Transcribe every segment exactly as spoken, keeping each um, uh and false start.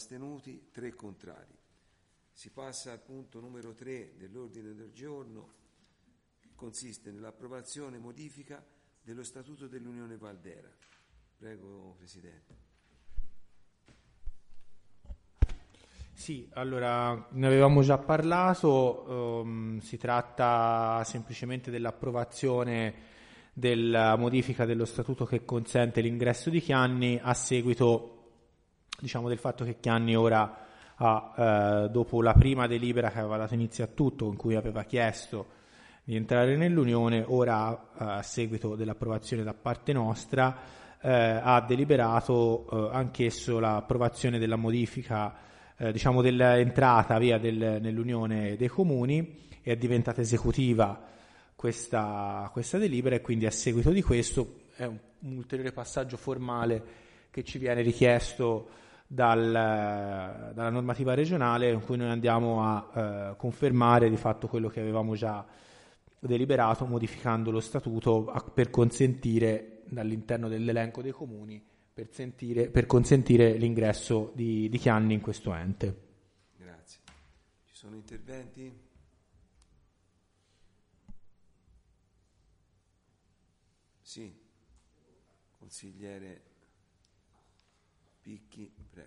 astenuti, tre contrari. Si passa al punto numero tre dell'ordine del giorno, che consiste nell'approvazione e modifica dello Statuto dell'Unione Valdera. Prego, Presidente. Sì, allora ne avevamo già parlato, um, si tratta semplicemente dell'approvazione della modifica dello Statuto che consente l'ingresso di Chianni a seguito, diciamo, del fatto che Chianni ora ha, eh, dopo la prima delibera che aveva dato inizio a tutto, in cui aveva chiesto di entrare nell'Unione, ora eh, a seguito dell'approvazione da parte nostra eh, ha deliberato eh, anch'esso l'approvazione della modifica, eh, diciamo dell'entrata via del, nell'Unione dei Comuni, e è diventata esecutiva questa, questa delibera, e quindi a seguito di questo è un, un ulteriore passaggio formale che ci viene richiesto dal, dalla normativa regionale, in cui noi andiamo a eh, confermare di fatto quello che avevamo già deliberato, modificando lo statuto a, per consentire all'interno dell'elenco dei comuni per, sentire, per consentire l'ingresso di, di Chianni in questo ente. Grazie. Ci sono interventi? Sì. Consigliere Picchi, prego.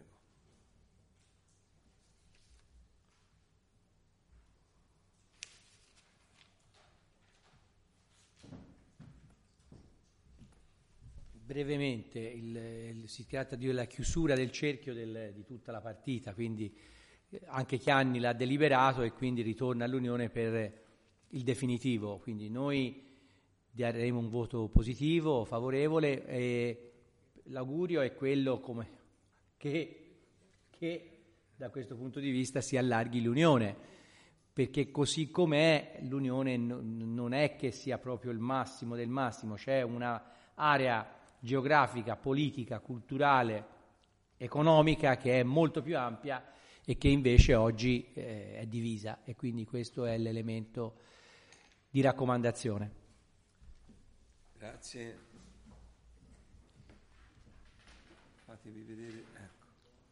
Brevemente, il, il, si tratta di la chiusura del cerchio del, di tutta la partita, quindi anche Chianni l'ha deliberato e quindi ritorna all'Unione per il definitivo. Quindi noi daremo un voto positivo, favorevole, e l'augurio è quello come che, che da questo punto di vista si allarghi l'Unione, perché così com'è l'Unione n- non è che sia proprio il massimo del massimo, c'è una area geografica, politica, culturale, economica che è molto più ampia e che invece oggi eh, è divisa, e quindi questo è l'elemento di raccomandazione. Grazie. Fatevi vedere, ecco.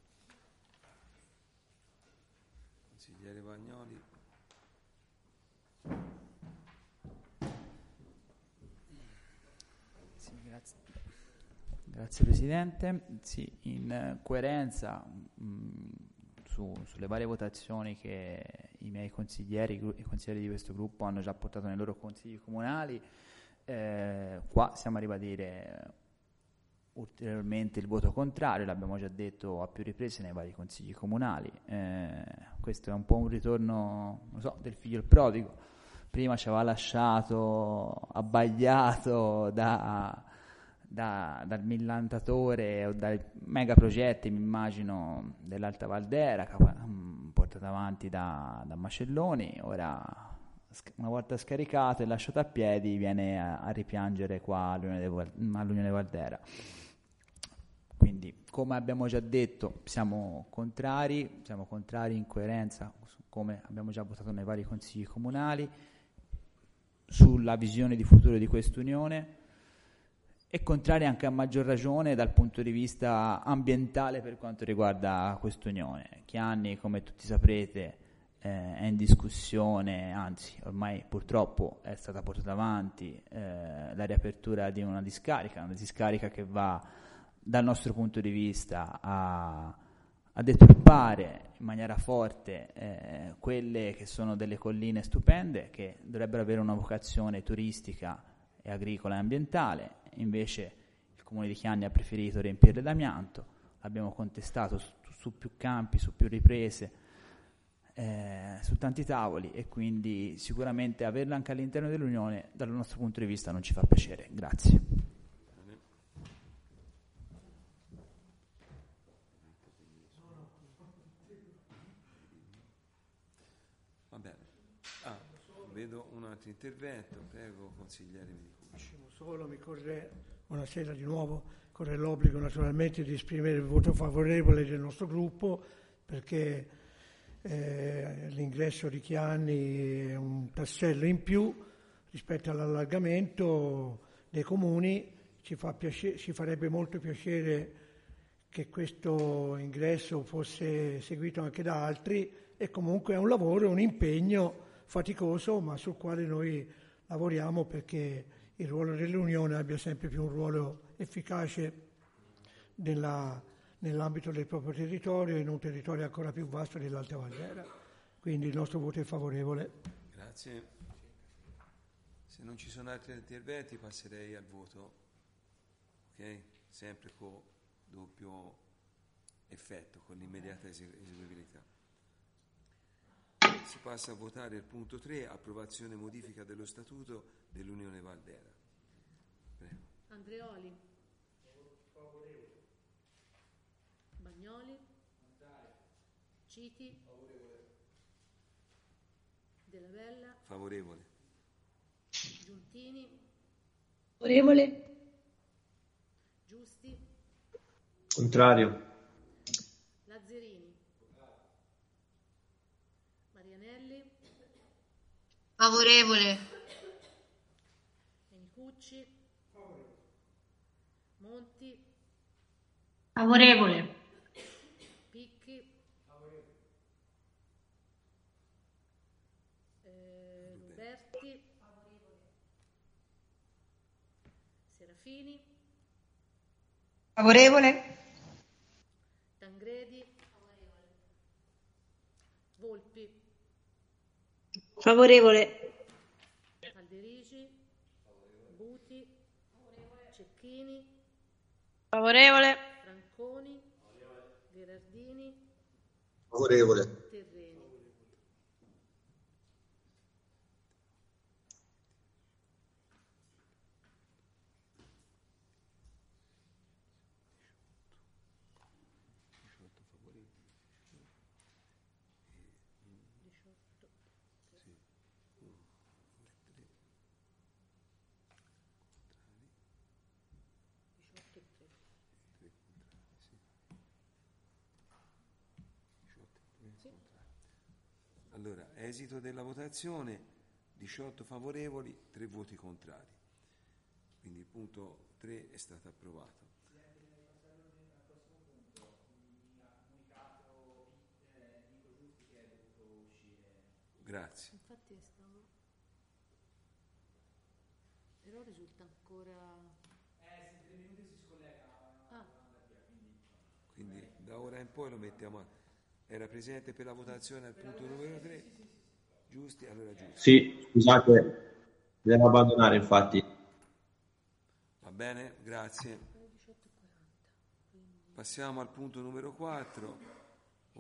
Consigliere Vagnoli. Sì, grazie. Grazie Presidente. Sì, in coerenza mh, su, sulle varie votazioni che i miei consiglieri, i consiglieri di questo gruppo hanno già portato nei loro consigli comunali, eh, qua siamo a ribadire ulteriormente il voto contrario, l'abbiamo già detto a più riprese nei vari consigli comunali. Eh, questo è un po' un ritorno, non so, del figlio il prodigo. Prima ci aveva lasciato abbagliato da, da, dal millantatore o dai mega progetti, mi immagino, dell'Alta Valdera, portato avanti da, da Macelloni. Ora, una volta scaricato e lasciato a piedi, viene a, a ripiangere qua all'Unione, all'Unione Valdera. Quindi, come abbiamo già detto, siamo contrari, siamo contrari in coerenza, come abbiamo già votato nei vari consigli comunali, sulla visione di futuro di quest'Unione, e contrari anche a maggior ragione dal punto di vista ambientale per quanto riguarda quest'Unione. Chianni, come tutti saprete, eh, è in discussione, anzi ormai purtroppo è stata portata avanti eh, la riapertura di una discarica, una discarica che va dal nostro punto di vista a, a deturpare in maniera forte eh, quelle che sono delle colline stupende che dovrebbero avere una vocazione turistica e agricola e ambientale. Invece il Comune di Chianni ha preferito riempirle d'amianto, l'abbiamo contestato su, su più campi, su più riprese, eh, su tanti tavoli, e quindi sicuramente averla anche all'interno dell'Unione dal nostro punto di vista non ci fa piacere. Grazie. Va bene. Ah, vedo un altro intervento, prego consigliere Menicucci. Solo mi corre, buonasera di nuovo, corre l'obbligo naturalmente di esprimere il voto favorevole del nostro gruppo, perché eh, l'ingresso di Chianni è un tassello in più rispetto all'allargamento dei comuni. Ci fa piacere, ci farebbe molto piacere che questo ingresso fosse seguito anche da altri, e comunque è un lavoro, un impegno faticoso, ma sul quale noi lavoriamo perché il ruolo dell'Unione abbia sempre più un ruolo efficace nella, nell'ambito del proprio territorio, in un territorio ancora più vasto dell'Alta Valdera. Quindi il nostro voto è favorevole. Grazie. Se non ci sono altri interventi passerei al voto, ok? Sempre con doppio effetto, con l'immediata eseguibilità. Si passa a votare il punto tre, approvazione modifica dello statuto dell'Unione Valdera. Prego. Andreoli. Bagnoli. Citi. Della Bella. Favorevole. Giuntini. Favorevole. Giusti. Contrario. Lazzerini. Marianelli. Favorevole. Menicucci. Monti. Favorevole. Picchi. Eh, Luberti. Serafini. Favorevole. Tangredi. Volpi. Favorevole. Alderici. Buti. Cecchini. Favorevole. Franconi. Gherardini. Favorevole. Terreni. Allora, esito della votazione, diciotto favorevoli, tre voti contrari. Quindi il punto tre è stato approvato. Grazie. Infatti stavo... Però risulta ancora... Eh, se tre minuti si scollega. Ah. Quindi da ora in poi lo mettiamo a... Era presente per la votazione al punto numero tre? Giusti? Allora giusti. Sì, scusate, devo abbandonare infatti. Va bene, grazie. Passiamo al punto numero quattro.